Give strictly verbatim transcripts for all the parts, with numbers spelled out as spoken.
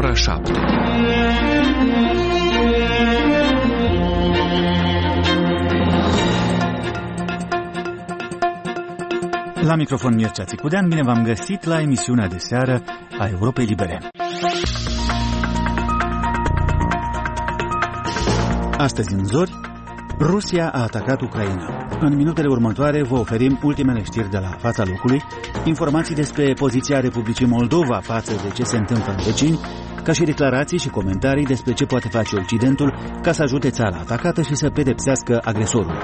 ora șapte. La microfon Mircea Țicudean, bine v-am găsit la emisiunea de seară a Europei Libere. Astăzi în zori, Rusia a atacat Ucraina. În minutele următoare vă oferim ultimele știri de la fața locului, informații despre poziția Republicii Moldova față de ce se întâmplă în vecini, ca și declarații și comentarii despre ce poate face Occidentul ca să ajute țara atacată și să pedepsească agresorul.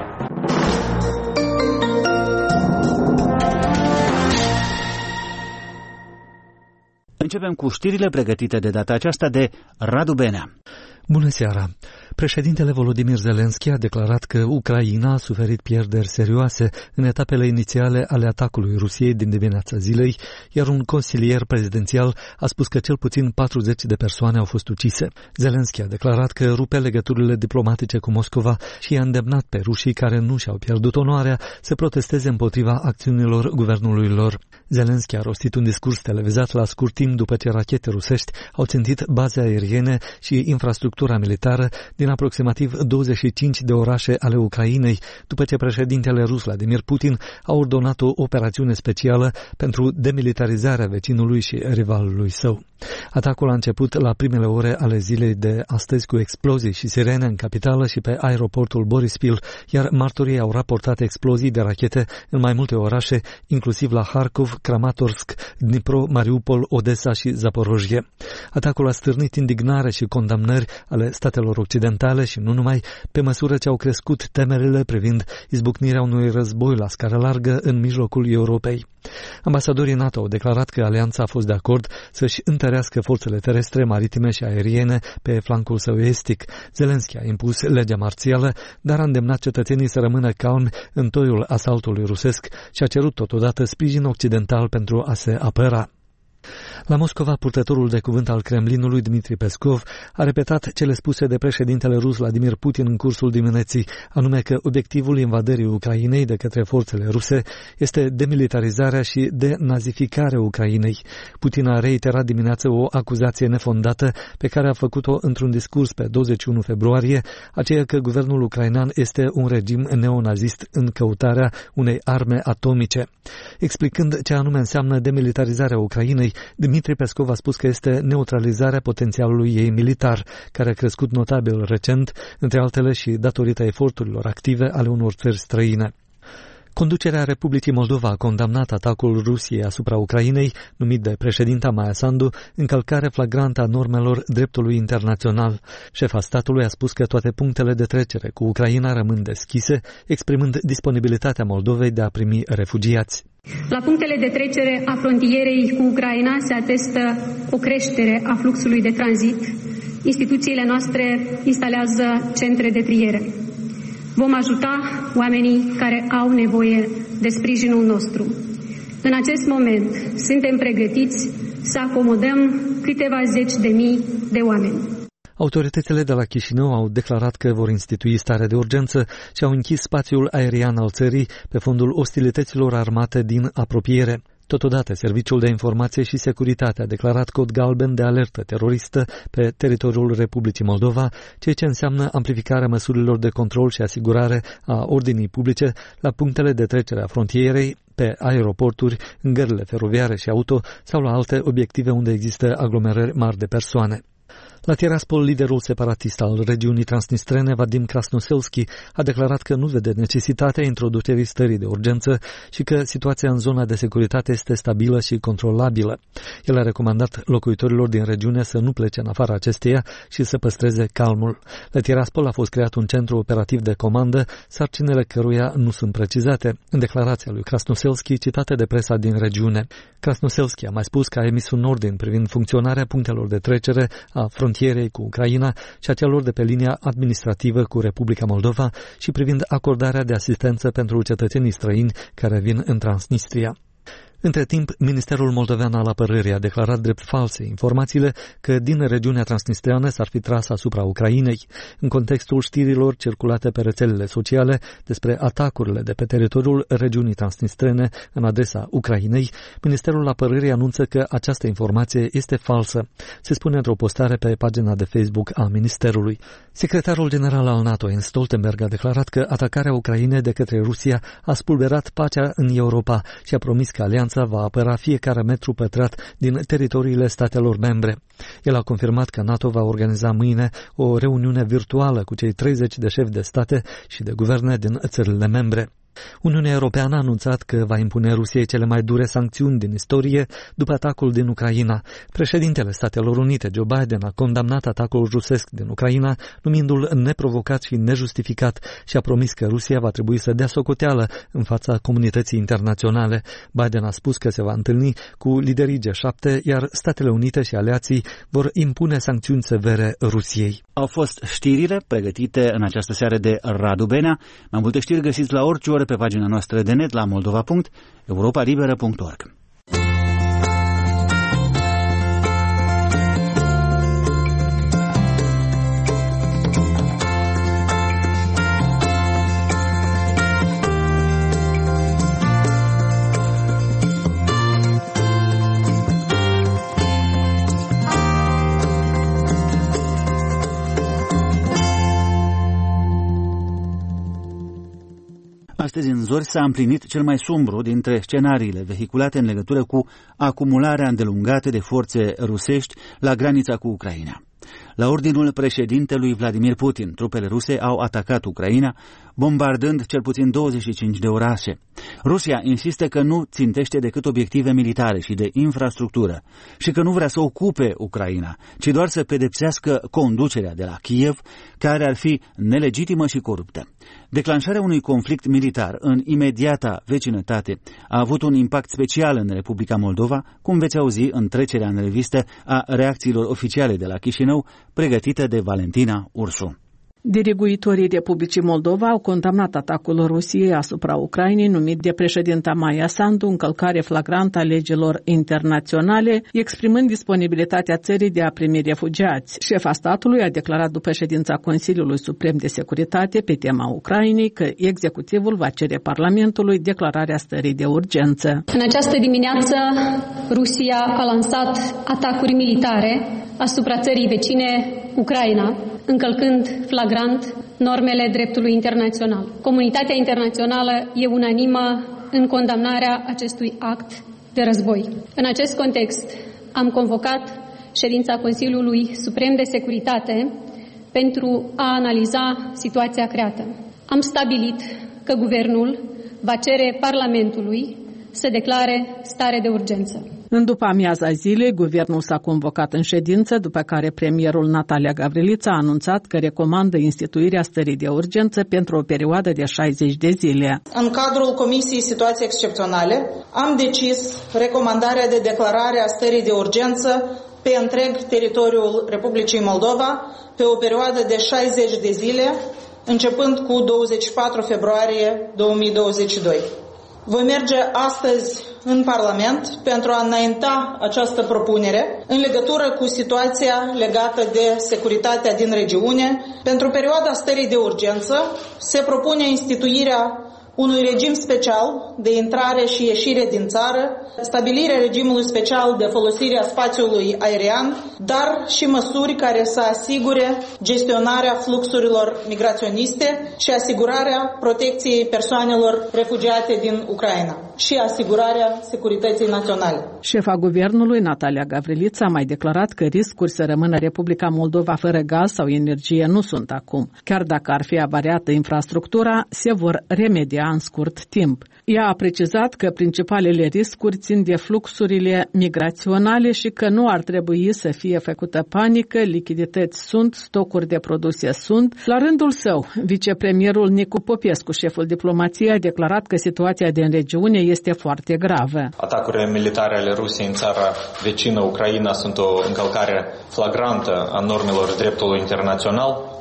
Începem cu știrile pregătite de data aceasta de Radu Benea. Bună seara! Președintele Volodymyr Zelensky a declarat că Ucraina a suferit pierderi serioase în etapele inițiale ale atacului Rusiei din dimineața zilei, iar un consilier prezidențial a spus că cel puțin patruzeci de persoane au fost ucise. Zelensky a declarat că rupe legăturile diplomatice cu Moscova și i-a îndemnat pe rușii care nu și-au pierdut onoarea să protesteze împotriva acțiunilor guvernului lor. Zelensky a rostit un discurs televizat la scurt timp după ce rachete rusești au țintit baze aeriene și infrastructura militară din aproximativ douăzeci și cinci de orașe ale Ucrainei, după ce președintele rus Vladimir Putin a ordonat o operațiune specială pentru demilitarizarea vecinului și rivalului său. Atacul a început la primele ore ale zilei de astăzi cu explozii și sirene în capitală și pe aeroportul Borispil, iar martorii au raportat explozii de rachete în mai multe orașe, inclusiv la Harkov, Kramatorsk, Dnipro, Mariupol, Odessa și Zaporojie. Atacul a stârnit indignare și condamnări ale statelor occidentale și nu numai, pe măsură ce au crescut temerile privind izbucnirea unui război la scară largă în mijlocul Europei. Ambasadorii NATO au declarat că alianța a fost de acord să-și întărească forțele terestre, maritime și aeriene pe flancul său estic. Zelensky a impus legea marțială, dar a îndemnat cetățenii să rămână calmi în toiul asaltului rusesc și a cerut totodată sprijin occidental pentru a se apăra. La Moscova, purtătorul de cuvânt al Kremlinului, Dmitri Peskov, a repetat cele spuse de președintele rus Vladimir Putin în cursul dimineții, anume că obiectivul invadării Ucrainei de către forțele ruse este demilitarizarea și denazificarea Ucrainei. Putin a reiterat dimineață o acuzație nefondată pe care a făcut-o într-un discurs pe douăzeci și unu februarie, aceea că guvernul ucrainean este un regim neonazist în căutarea unei arme atomice. Explicând ce anume înseamnă demilitarizarea Ucrainei, Dmitri Peskov a spus că este neutralizarea potențialului ei militar, care a crescut notabil recent, între altele și datorită eforturilor active ale unor țări străine. Conducerea Republicii Moldova a condamnat atacul Rusiei asupra Ucrainei, numit de președinta Maia Sandu, încălcare flagrantă a normelor dreptului internațional. Șefa statului a spus că toate punctele de trecere cu Ucraina rămân deschise, exprimând disponibilitatea Moldovei de a primi refugiați. La punctele de trecere a frontierei cu Ucraina se atestă o creștere a fluxului de tranzit. Instituțiile noastre instalează centre de triere. Vom ajuta oamenii care au nevoie de sprijinul nostru. În acest moment suntem pregătiți să acomodăm câteva zeci de mii de oameni. Autoritățile de la Chișinău au declarat că vor institui stare de urgență și au închis spațiul aerian al țării pe fondul ostilităților armate din apropiere. Totodată, Serviciul de Informație și Securitate a declarat cod galben de alertă teroristă pe teritoriul Republicii Moldova, ceea ce înseamnă amplificarea măsurilor de control și asigurare a ordinii publice la punctele de trecere a frontierei, pe aeroporturi, în gările feroviare și auto sau la alte obiective unde există aglomerări mari de persoane. La Tiraspol, liderul separatist al regiunii transnistrene, Vadim Krasnoselski, a declarat că nu vede necesitatea introducerii stării de urgență și că situația în zona de securitate este stabilă și controlabilă. El a recomandat locuitorilor din regiune să nu plece în afara acesteia și să păstreze calmul. La Tiraspol a fost creat un centru operativ de comandă, sarcinile căruia nu sunt precizate, în declarația lui Krasnoselski citată de presa din regiune. Krasnoselski a mai spus că a emis un ordin privind funcționarea punctelor de trecere a frontierei cu Ucraina și a celor de pe linia administrativă cu Republica Moldova și privind acordarea de asistență pentru cetățenii străini care vin în Transnistria. Între timp, Ministerul Moldovean al Apărării a declarat drept false informațiile că din regiunea transnistreană s-ar fi tras asupra Ucrainei. În contextul știrilor circulate pe rețelele sociale despre atacurile de pe teritoriul regiunii transnistrene în adresa Ucrainei, Ministerul Apărării anunță că această informație este falsă. Se spune într-o postare pe pagina de Facebook a Ministerului. Secretarul general al NATO, Jens Stoltenberg, a declarat că atacarea Ucrainei de către Rusia a spulberat pacea în Europa și a promis că alianța va apăra fiecare metru pătrat din teritoriile statelor membre. El a confirmat că NATO va organiza mâine o reuniune virtuală cu cei treizeci de șefi de state și de guverne din țările membre. Uniunea Europeană a anunțat că va impune Rusiei cele mai dure sancțiuni din istorie după atacul din Ucraina. Președintele Statelor Unite, Joe Biden, a condamnat atacul rusesc din Ucraina, numindu-l neprovocat și nejustificat și a promis că Rusia va trebui să dea socoteală în fața comunității internaționale. Biden a spus că se va întâlni cu liderii G șapte, iar Statele Unite și aliații vor impune sancțiuni severe Rusiei. Au fost știrile pregătite în această seară de Radu Benea. Mai multe știri găsiți la orice oră pe pagina noastră de net la moldova punct europa liberă punct org. Astăzi în Zori s-a împlinit cel mai sumbru dintre scenariile vehiculate în legătură cu acumularea îndelungată de forțe rusești la granița cu Ucraina. La ordinul președintelui Vladimir Putin, trupele ruse au atacat Ucraina, bombardând cel puțin douăzeci și cinci de orașe. Rusia insistă că nu țintește decât obiective militare și de infrastructură și că nu vrea să ocupe Ucraina, ci doar să pedepsească conducerea de la Kiev, care ar fi nelegitimă și coruptă. Declanșarea unui conflict militar în imediata vecinătate a avut un impact special în Republica Moldova, cum veți auzi în trecerea în revistă a reacțiilor oficiale de la Chișinău, pregătită de Valentina Ursu. Diriguitorii Republicii Moldova au condamnat atacul Rusiei asupra Ucrainei, numit de președinta Maia Sandu încălcare flagrantă a legilor internaționale, exprimând disponibilitatea țării de a primi refugiați. Șefa statului a declarat după ședința Consiliului Suprem de Securitate pe tema Ucrainei că executivul va cere Parlamentului declararea stării de urgență. În această dimineață, Rusia a lansat atacuri militare asupra țării vecine Ucraina, încălcând flagrant normele dreptului internațional. Comunitatea internațională e unanimă în condamnarea acestui act de război. În acest context, am convocat ședința Consiliului Suprem de Securitate pentru a analiza situația creată. Am stabilit că guvernul va cere Parlamentului să declare stare de urgență. În după amiaza zilei, guvernul s-a convocat în ședință, după care premierul Natalia Gavrilița a anunțat că recomandă instituirea stării de urgență pentru o perioadă de șaizeci de zile. În cadrul Comisiei Situații Excepționale am decis recomandarea de declarare a stării de urgență pe întreg teritoriul Republicii Moldova pe o perioadă de șaizeci de zile, începând cu douăzeci și patru februarie două mii douăzeci și doi. Voi merge astăzi în Parlament pentru a înainta această propunere în legătură cu situația legată de securitatea din regiune. Pentru perioada stării de urgență se propune instituirea unui regim special de intrare și ieșire din țară, stabilirea regimului special de folosire a spațiului aerian, dar și măsuri care să asigure gestionarea fluxurilor migraționiste și asigurarea protecției persoanelor refugiate din Ucraina și asigurarea securității naționale. Șefa guvernului, Natalia Gavrilița, a mai declarat că riscuri să rămână Republica Moldova fără gaz sau energie nu sunt acum. Chiar dacă ar fi avariată infrastructura, se vor remedia în scurt timp. Ea a precizat că principalele riscuri țin de fluxurile migraționale și că nu ar trebui să fie făcută panică, lichidități sunt, stocuri de produse sunt. La rândul său, vicepremierul Nicu Popescu, șeful diplomației, a declarat că situația din regiune este foarte gravă. Atacurile militare ale Rusiei în țara vecină Ucraina sunt o încălcare flagrantă a normelor dreptului internațional.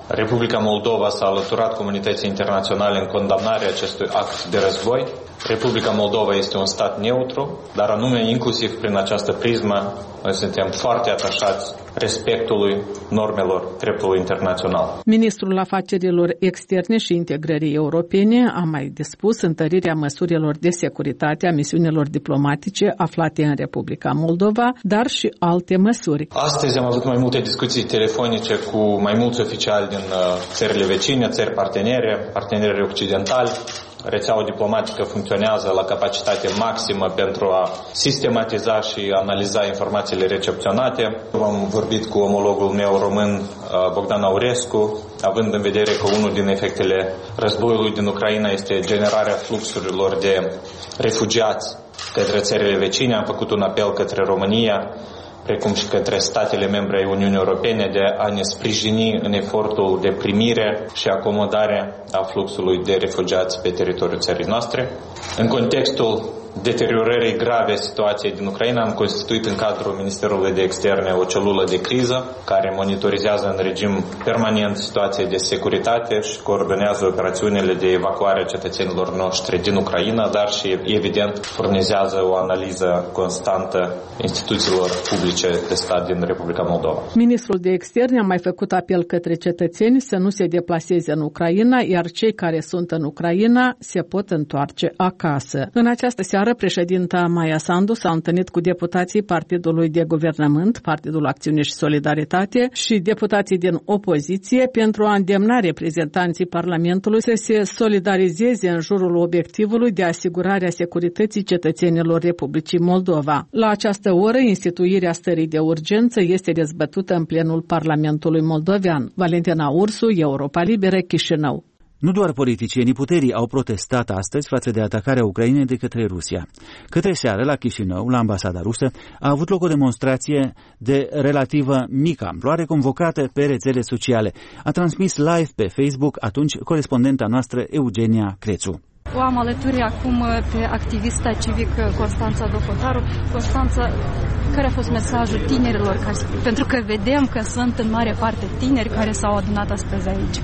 Republica Moldova s-a alăturat comunității internaționale în condamnarea acestui act de război. Republica Moldova este un stat neutru, dar anume inclusiv prin această prismă noi suntem foarte atașați respectului normelor dreptului internațional. Ministrul Afacerilor Externe și Integrării Europene a mai dispus întărirea măsurilor de securitate a misiunilor diplomatice aflate în Republica Moldova, dar și alte măsuri. Astăzi am avut mai multe discuții telefonice cu mai mulți oficiali din țările vecine, țări partenere, parteneri occidentali. Rețeaua diplomatică funcționează la capacitate maximă pentru a sistematiza și analiza informațiile recepționate. Am vorbit cu omologul meu român, Bogdan Aurescu, având în vedere că unul din efectele războiului din Ucraina este generarea fluxurilor de refugiați către țările vecine. Am făcut un apel către România, precum și către statele membre ai Uniunii Europene, de a ne sprijini în efortul de primire și acomodare a fluxului de refugiați pe teritoriul țării noastre. În contextul deteriorării grave a situației din Ucraina, am constituit în cadrul Ministerului de Externe o celulă de criză care monitorizează în regim permanent situația de securitate și coordonează operațiunile de evacuare a cetățenilor noștri din Ucraina, dar și, evident, furnizează o analiză constantă instituțiilor publice de stat din Republica Moldova. Ministrul de Externe a mai făcut apel către cetățeni să nu se deplaseze în Ucraina, iar cei care sunt în Ucraina se pot întoarce acasă. În această seară, președinta Maia Sandu s-a întâlnit cu deputații Partidului de Guvernământ, Partidul Acțiune și Solidaritate și deputații din opoziție pentru a îndemna reprezentanții Parlamentului să se solidarizeze în jurul obiectivului de asigurare a securității cetățenilor Republicii Moldova. La această oră, instituirea stării de urgență este dezbătută în plenul Parlamentului moldovean. Valentina Ursu, Europa Liberă, Chișinău. Nu doar politicienii puterii au protestat astăzi față de atacarea Ucrainei de către Rusia. Către seară, la Chișinău, la ambasada rusă, a avut loc o demonstrație de relativă mică amploare convocată pe rețele sociale. A transmis live pe Facebook atunci corespondenta noastră Eugenia Crețu. O am alături acum pe activista civic Constanța Docotaru. Constanța, care a fost mesajul tinerilor? Pentru că vedem că sunt în mare parte tineri care s-au adunat astăzi aici.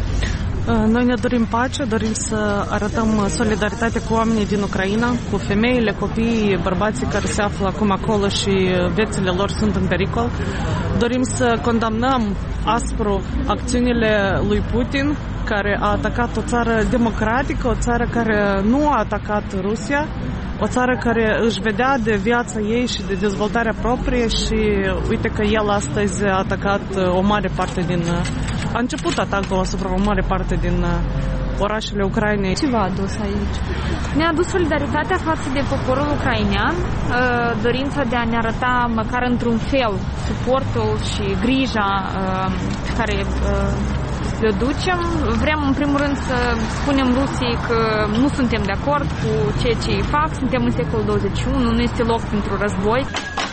Noi ne dorim pace, dorim să arătăm solidaritate cu oamenii din Ucraina, cu femeile, copiii, bărbații care se află acum acolo și viețile lor sunt în pericol. Dorim să condamnăm aspru acțiunile lui Putin, care a atacat o țară democratică, o țară care nu a atacat Rusia, o țară care își vedea de viața ei și de dezvoltarea proprie și uite că el astăzi a atacat o mare parte din... A început atacul asupra o mare parte din orașele Ucrainei. Ce v-a adus aici? Ne-a adus solidaritatea față de poporul ucrainean, dorința de a ne arăta măcar într-un fel suportul și grija pe care le ducem. Vrem în primul rând să spunem Rusiei că nu suntem de acord cu ceea ce ei fac, suntem în secolul douăzeci și unu, nu este loc pentru război.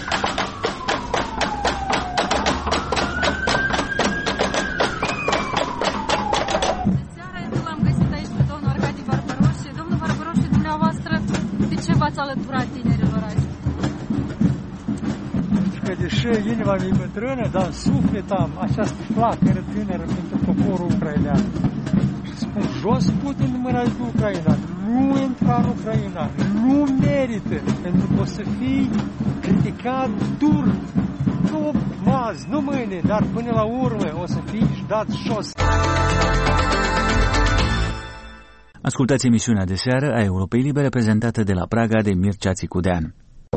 Deși inima mea e bătrână, dar în suflet am această flacără tânără pentru poporul ucrainean. Și spun, jos Putin nu mâna cu Ucraina, nu intra în Ucraina, nu merită, pentru că o să fii criticat dur, nu azi, nu mâine, dar până la urmă o să fii dat jos. Ascultați emisiunea de seară a Europei Libere prezentată de la Praga de Mircea Țicudean.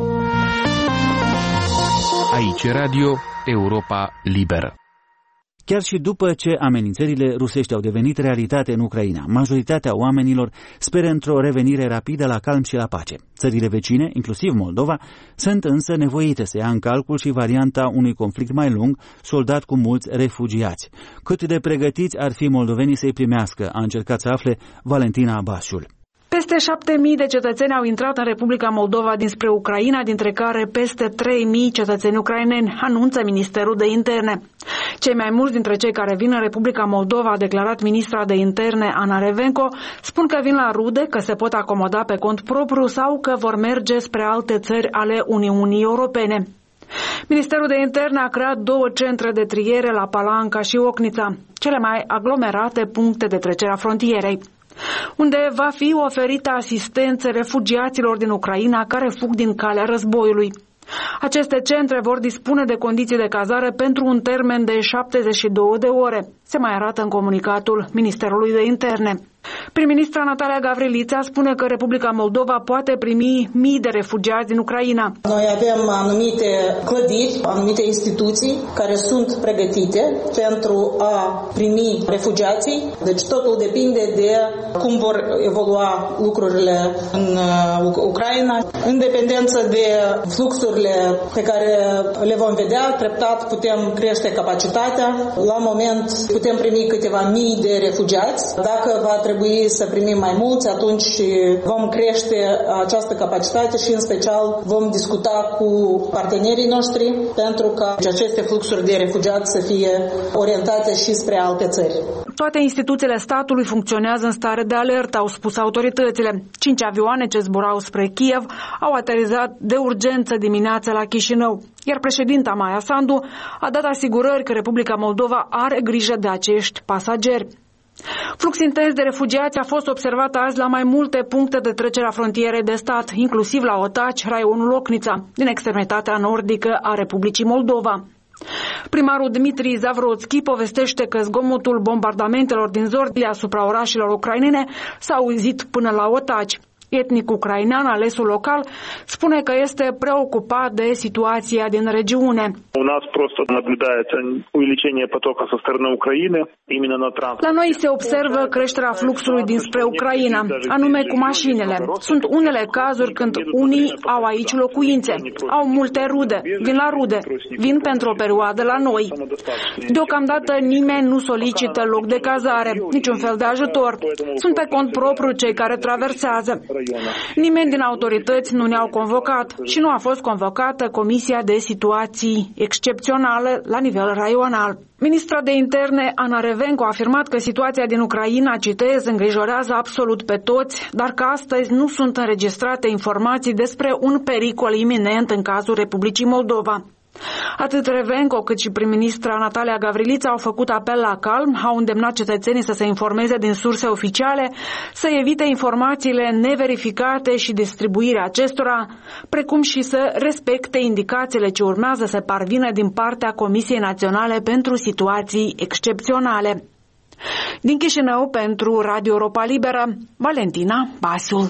Aici Radio Europa Liberă. Chiar și după ce amenințările rusești au devenit realitate în Ucraina, majoritatea oamenilor speră într-o revenire rapidă la calm și la pace. Țările vecine, inclusiv Moldova, sunt însă nevoite să ia în calcul și varianta unui conflict mai lung, soldat cu mulți refugiați. Cât de pregătiți ar fi moldovenii să-i primească, a încercat să afle Valentina Abașul. Peste șapte mii de cetățeni au intrat în Republica Moldova dinspre Ucraina, dintre care peste trei mii cetățeni ucraineni, anunță Ministerul de Interne. Cei mai mulți dintre cei care vin în Republica Moldova, a declarat ministra de Interne Ana Revenco, spun că vin la rude, că se pot acomoda pe cont propriu sau că vor merge spre alte țări ale Uniunii Europene. Ministerul de Interne a creat două centre de triere la Palanca și Ocnița. cele mai aglomerate puncte de trecere a frontierei, unde va fi oferită asistență refugiaților din Ucraina care fug din calea războiului. Aceste centre vor dispune de condiții de cazare pentru un termen de șaptezeci și două de ore, se mai arată în comunicatul Ministerului de Interne. Prim-ministra Natalia Gavrilița spune că Republica Moldova poate primi mii de refugiați din Ucraina. Noi avem anumite clădiri, anumite instituții care sunt pregătite pentru a primi refugiații. Deci totul depinde de cum vor evolua lucrurile în Ucraina. În dependență de fluxurile pe care le vom vedea, treptat putem crește capacitatea. La moment putem primi câteva mii de refugiați. Dacă va trebui să primim mai mulți, atunci vom crește această capacitate și în special vom discuta cu partenerii noștri pentru ca aceste fluxuri de refugiați să fie orientate și spre alte țări. Toate instituțiile statului funcționează în stare de alertă, au spus autoritățile. Cinci avioane ce zburau spre Kiev au aterizat de urgență dimineața la Chișinău, iar președinta Maia Sandu a dat asigurări că Republica Moldova are grijă de acești pasageri. Flux intens de refugiați a fost observat azi la mai multe puncte de trecere a frontierei de stat, inclusiv la Otaci, raionul Locnița, din extremitatea nordică a Republicii Moldova. Primarul Dmitri Zavrodski povestește că zgomotul bombardamentelor din Zordia asupra orașelor ucrainene s-a auzit până la Otaci. Etnic ucrainean, alesul local, spune că este preocupat de situația din regiune. La noi se observă creșterea fluxului dinspre Ucraina, anume cu mașinile. Sunt unele cazuri când unii au aici locuințe, au multe rude, vin la rude, vin pentru o perioadă la noi. Deocamdată nimeni nu solicită loc de cazare, niciun fel de ajutor. Sunt pe cont propriu cei care traversează. Nimeni din autorități nu ne-au convocat și nu a fost convocată Comisia de Situații Excepționale la nivel raional. Ministra de Interne, Ana Revenco, a afirmat că situația din Ucraina, citez, îngrijorează absolut pe toți, dar că astăzi nu sunt înregistrate informații despre un pericol iminent în cazul Republicii Moldova. Atât Revenco cât și prim-ministra Natalia Gavrilița au făcut apel la calm, au îndemnat cetățenii să se informeze din surse oficiale, să evite informațiile neverificate și distribuirea acestora, precum și să respecte indicațiile ce urmează să parvină din partea Comisiei Naționale pentru Situații Excepționale. Din Chișinău, pentru Radio Europa Liberă, Valentina Basiul.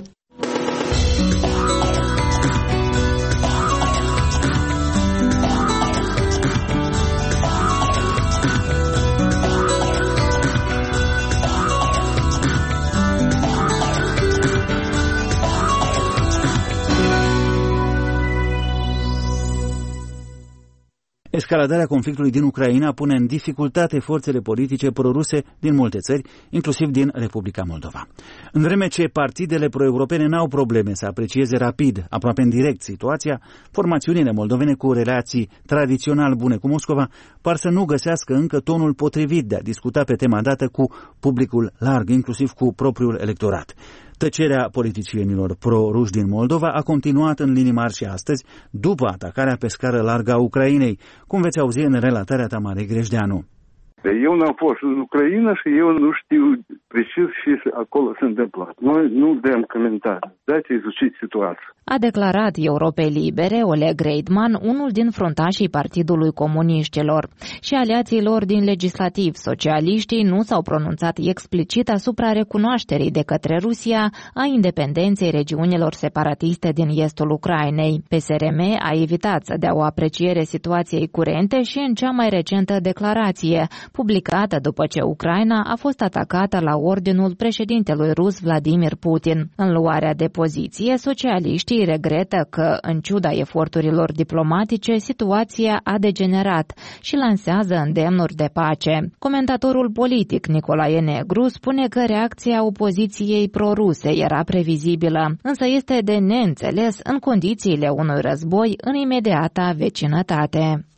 Escaladarea conflictului din Ucraina pune în dificultate forțele politice proruse din multe țări, inclusiv din Republica Moldova. În vreme ce partidele pro-europene n-au probleme să aprecieze rapid, aproape în direct situația, formațiunile moldovene cu relații tradițional bune cu Moscova par să nu găsească încă tonul potrivit de a discuta pe tema dată cu publicul larg, inclusiv cu propriul electorat. Tăcerea politicienilor pro-ruși din Moldova a continuat în linii mari și astăzi, după atacarea pe scară largă a Ucrainei, cum veți auzi în relatarea Tamarei Grejdeanu. Eu n-am fost în Ucraina și eu nu știu precis ce acolo se întâmplă. Noi nu dăm comentarii. Dați izuciți situația. A declarat Europei Libere Oleg Reitman, unul din fruntașii Partidului Comuniștilor. Și aliații lor din legislativ, socialiștii, nu s-au pronunțat explicit asupra recunoașterii de către Rusia a independenței regiunilor separatiste din estul Ucrainei. P S R M a evitat să dea o apreciere situației curente și în cea mai recentă declarație, publicată după ce Ucraina a fost atacată la ordinul președintelui rus Vladimir Putin. În luarea de poziție, socialiștii regretă că, în ciuda eforturilor diplomatice, situația a degenerat și lansează îndemnuri de pace. Comentatorul politic Nicolae Negru spune că reacția opoziției proruse era previzibilă, însă este de neînțeles în condițiile unui război în imediata vecinătate.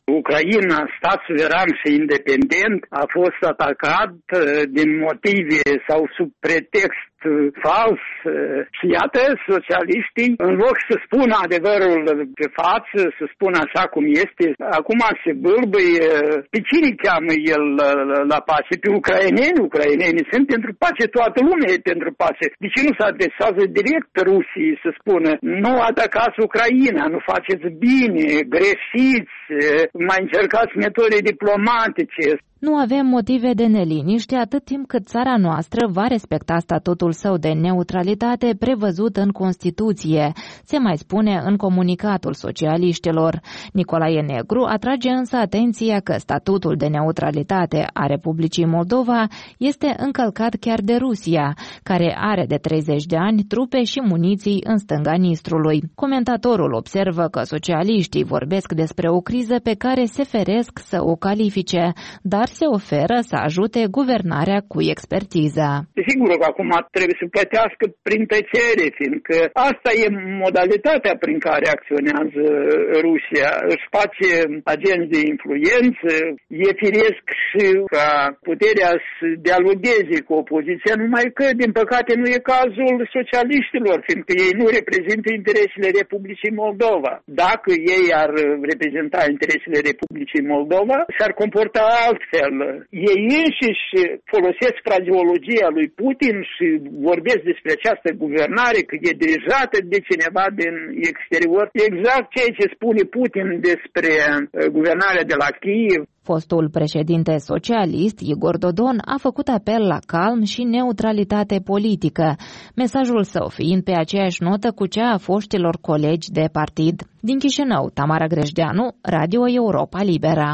Ucraina, stat suveran și independent, a fost atacat din motive sau sub pretext fals și iată, socialiștii, în loc să spună adevărul pe față, să spună așa cum este, acum se bâlbâie. Pe cine cheamă el la pace? Pe ucraineni? Ucrainenii sunt pentru pace, toată lumea e pentru pace. De ce nu se adresează direct Rusiei să spună nu atacați Ucraina, nu faceți bine, greșiți, mai încercați metode diplomatice? Nu avem motive de neliniște atât timp cât țara noastră va respecta statutul său de neutralitate prevăzut în Constituție, se mai spune în comunicatul socialiștilor. Nicolae Negru atrage însă atenția că statutul de neutralitate a Republicii Moldova este încălcat chiar de Rusia, care are de treizeci de ani trupe și muniții în stânga Nistrului. Comentatorul observă că socialiștii vorbesc despre o criză pe care se feresc să o califice, dar se oferă să ajute guvernarea cu expertiza. Sigur că acum trebuie să plătească prin tăcere, fiindcă asta e modalitatea prin care acționează Rusia. Își face agenți de influență, e firesc și ca puterea să dialogueze cu opoziția, numai că, din păcate, nu e cazul socialiștilor, fiindcă ei nu reprezintă interesele Republicii Moldova. Dacă ei ar reprezenta interesele Republicii Moldova, s-ar comporta altfel. Ei înșiși folosesc frazeologia lui Putin și vorbesc despre această guvernare că e dirijată de cineva din exterior. Exact ceea ce spune Putin despre guvernarea de la Kiev. Fostul președinte socialist, Igor Dodon, a făcut apel la calm și neutralitate politică, mesajul său fiind pe aceeași notă cu cea a foștilor colegi de partid. Din Chișinău, Tamara Grejdeanu, Radio Europa Libera.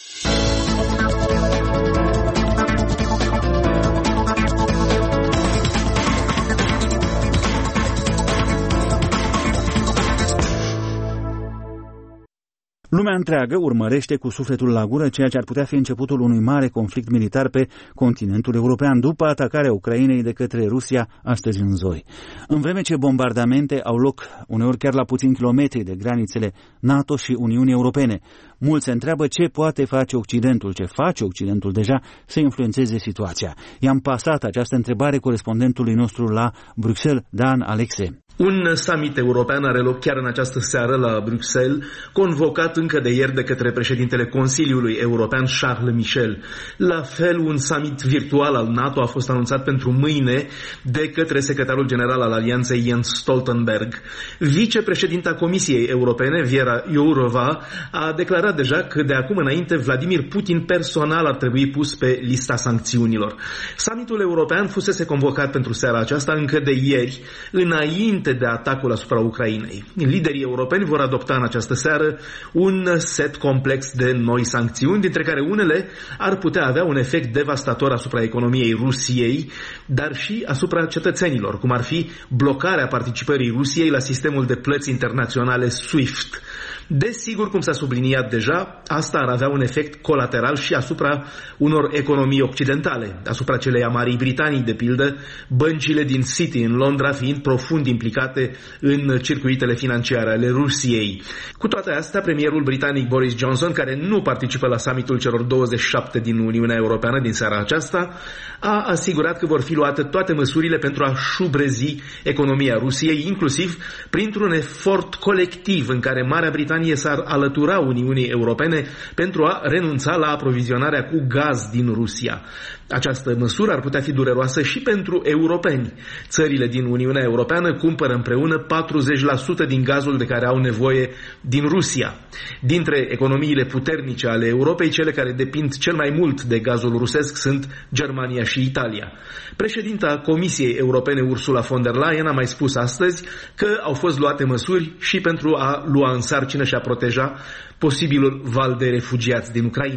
Lumea întreagă urmărește cu sufletul la gură ceea ce ar putea fi începutul unui mare conflict militar pe continentul european după atacarea Ucrainei de către Rusia astăzi în zori. În vreme ce bombardamente au loc uneori chiar la puțini kilometri de granițele NATO și Uniunii Europene, mulți se întreabă ce poate face Occidentul, ce face Occidentul deja să influențeze situația. I-am pasat această întrebare corespondentului nostru la Bruxelles, Dan Alexe. Un summit european are loc chiar în această seară la Bruxelles, convocat încă de ieri de către președintele Consiliului European Charles Michel. La fel, un summit virtual al NATO a fost anunțat pentru mâine de către secretarul general al Alianței Jens Stoltenberg. Vicepreședinta Comisiei Europene, Věra Jourová, a declarat deja că de acum înainte Vladimir Putin personal ar trebui pus pe lista sancțiunilor. Summitul european fusese convocat pentru seara aceasta încă de ieri, înainte de atacul asupra Ucrainei. Liderii europeni vor adopta în această seară un set complex de noi sancțiuni, dintre care unele ar putea avea un efect devastator asupra economiei Rusiei, dar și asupra cetățenilor, cum ar fi blocarea participării Rusiei la sistemul de plăți internaționale SWIFT. Desigur, cum s-a subliniat deja, asta ar avea un efect colateral și asupra unor economii occidentale, asupra celei a Marii Britanii, de pildă, băncile din City în Londra fiind profund implicate în circuitele financiare ale Rusiei. Cu toate astea, premierul britanic Boris Johnson, care nu participă la summitul celor douăzeci și șapte din Uniunea Europeană din seara aceasta, a asigurat că vor fi luate toate măsurile pentru a șubrezi economia Rusiei, inclusiv printr-un efort colectiv în care Marea Britanie s-ar alătura Uniunii Europene pentru a renunța la aprovizionarea cu gaz din Rusia. Această măsură ar putea fi dureroasă și pentru europeni. Țările din Uniunea Europeană cumpără împreună patruzeci la sută din gazul de care au nevoie din Rusia. Dintre economiile puternice ale Europei, cele care depind cel mai mult de gazul rusesc sunt Germania și Italia. Președinta Comisiei Europene Ursula von der Leyen a mai spus astăzi că au fost luate măsuri și pentru a lua în sarcină și a proteja posibilul val de refugiați din Ucraina.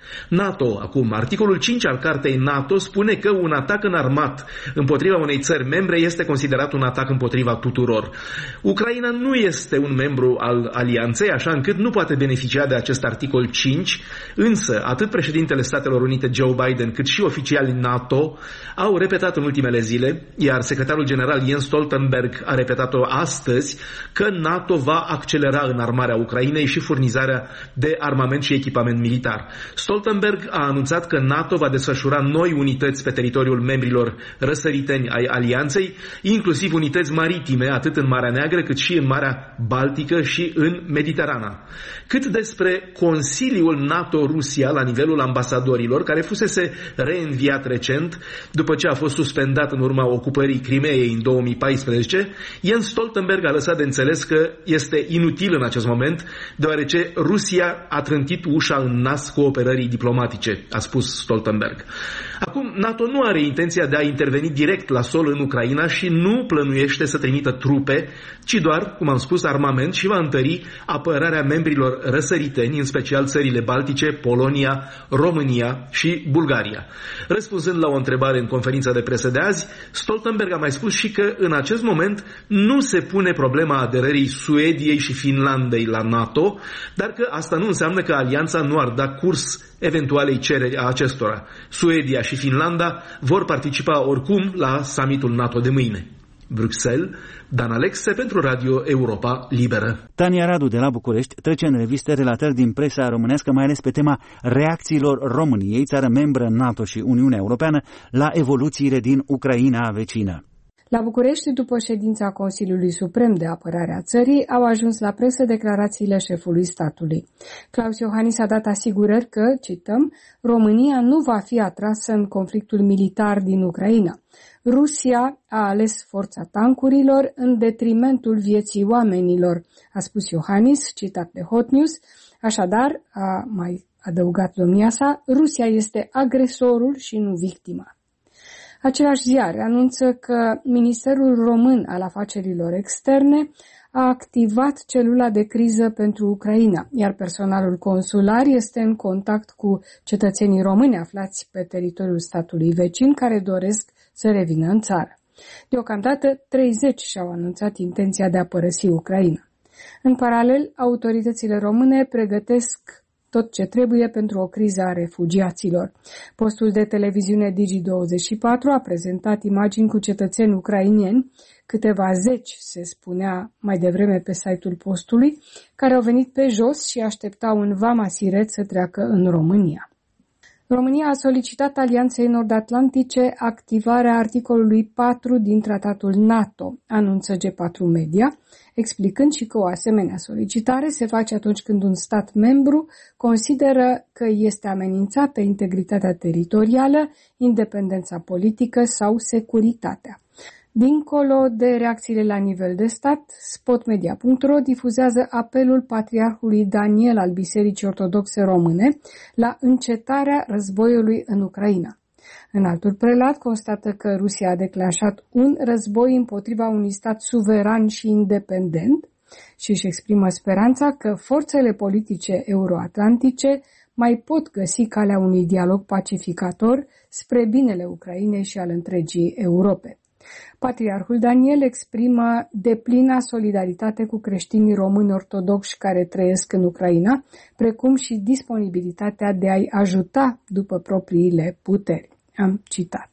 NATO, acum, articolul cinci al Cartei NATO spune că un atac înarmat împotriva unei țări membre este considerat un atac împotriva tuturor. Ucraina nu este un membru al alianței, așa încât nu poate beneficia de acest articol cinci, însă atât președintele Statelor Unite Joe Biden cât și oficialii NATO au repetat în ultimele zile, iar secretarul general Jens Stoltenberg a repetat-o astăzi, că NATO va accelera înarmarea Ucrainei și furnizarea de armament și echipament militar. Stoltenberg a anunțat că NATO va desfășura noi unități pe teritoriul membrilor răsăriteni ai alianței, inclusiv unități maritime, atât în Marea Neagră cât și în Marea Baltică și în Mediterana. Cât despre Consiliul NATO-Rusia la nivelul ambasadorilor, care fusese reînviat recent, după ce a fost suspendat în urma ocupării Crimeei în două mii paisprezece, Jens Stoltenberg a lăsat de înțeles că este inutil în acest moment, deoarece Rusia a trântit ușa în nas cooperării diplomatice, a spus Stoltenberg. Acum, NATO nu are intenția de a interveni direct la sol în Ucraina și nu plănuiește să trimită trupe, ci doar, cum am spus, armament și va întări apărarea membrilor răsăriteni, în special țările Baltice, Polonia, România și Bulgaria. Răspunzând la o întrebare în conferința de presă de azi, Stoltenberg a mai spus și că în acest moment nu se pune problema aderării Suediei și Finlandei la NATO, dar că asta nu înseamnă că alianța nu ar da curs eventualei cereri a acestora. Suedia și Finlanda vor participa oricum la summitul NATO de mâine. Bruxelles, Dan Alexe pentru Radio Europa Liberă. Tania Radu de la București trece în revistă relatări din presa românească, mai ales pe tema reacțiilor României, țară membră NATO și Uniunea Europeană, la evoluțiile din Ucraina vecină. La București, după ședința Consiliului Suprem de Apărare a țării, au ajuns la presă declarațiile șefului statului. Claus Iohannis a dat asigurări că, cităm, România nu va fi atrasă în conflictul militar din Ucraina. Rusia a ales forța tancurilor în detrimentul vieții oamenilor, a spus Iohannis, citat de Hot News. Așadar, a mai adăugat domnia sa, Rusia este agresorul și nu victima. Același ziar anunță că Ministerul Român al Afacerilor Externe a activat celula de criză pentru Ucraina, iar personalul consular este în contact cu cetățenii români aflați pe teritoriul statului vecin care doresc să revină în țară. Deocamdată, treizeci și-au anunțat intenția de a părăsi Ucraina. În paralel, autoritățile române pregătesc tot ce trebuie pentru o criză a refugiaților. Postul de televiziune Digi douăzeci și patru a prezentat imagini cu cetățeni ucrainieni, câteva zeci, se spunea mai devreme pe site-ul postului, care au venit pe jos și așteptau în Vama Siret să treacă în România. România a solicitat Alianței Nord-Atlantice activarea articolului patru din tratatul NATO, anunță G patru Media, explicând și că o asemenea solicitare se face atunci când un stat membru consideră că este amenințată integritatea teritorială, independența politică sau securitatea. Dincolo de reacțiile la nivel de stat, spotmedia punct ro difuzează apelul Patriarhului Daniel al Bisericii Ortodoxe Române la încetarea războiului în Ucraina. Înaltul prelat constată că Rusia a declanșat un război împotriva unui stat suveran și independent și își exprimă speranța că forțele politice euroatlantice mai pot găsi calea unui dialog pacificator spre binele Ucrainei și al întregii Europe. Patriarhul Daniel exprimă deplina solidaritate cu creștinii români ortodoxi care trăiesc în Ucraina, precum și disponibilitatea de a-i ajuta după propriile puteri. Am citat.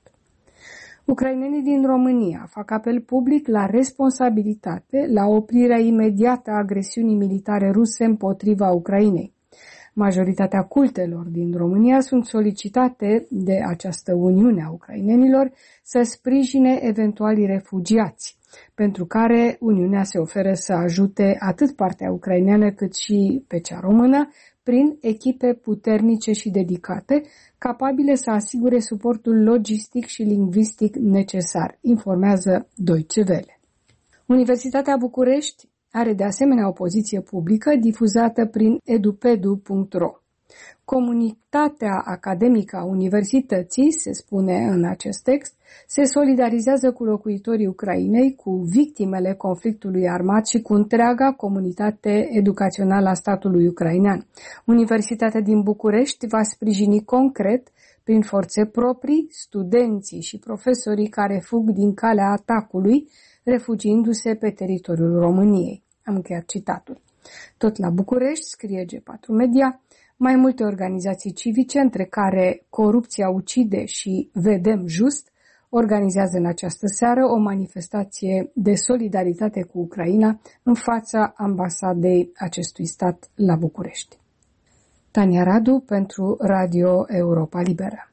Ucrainenii din România fac apel public la responsabilitate, la oprirea imediată a agresiunii militare ruse împotriva Ucrainei. Majoritatea cultelor din România sunt solicitate de această Uniune a ucrainenilor să sprijine eventualii refugiați, pentru care Uniunea se oferă să ajute atât partea ucraineană cât și pe cea română, prin echipe puternice și dedicate, capabile să asigure suportul logistic și lingvistic necesar, informează Deutsche Welle. Universitatea București are de asemenea o poziție publică difuzată prin edupedu punct ro. Comunitatea academică a universității, se spune în acest text, se solidarizează cu locuitorii Ucrainei, cu victimele conflictului armat și cu întreaga comunitate educațională a statului ucrainean. Universitatea din București va sprijini concret, prin forțe proprii, studenții și profesorii care fug din calea atacului, refugiindu-se pe teritoriul României. Am încheiat citatul. Tot la București, scrie G patru Media, mai multe organizații civice, între care Corupția ucide și Vedem Just, organizează în această seară o manifestație de solidaritate cu Ucraina în fața ambasadei acestui stat la București. Tania Radu pentru Radio Europa Liberă.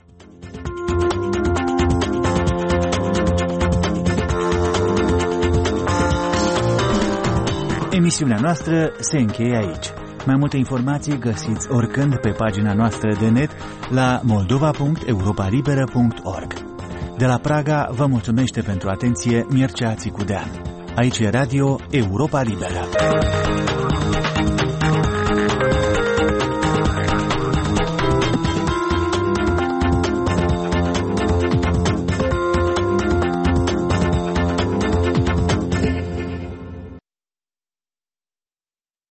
Emisiunea noastră se încheie aici. Mai multe informații găsiți oricând pe pagina noastră de net la moldova punct europa liberă punct org. De la Praga vă mulțumește pentru atenție Mircea Țicudean. Aici e Radio Europa Liberă.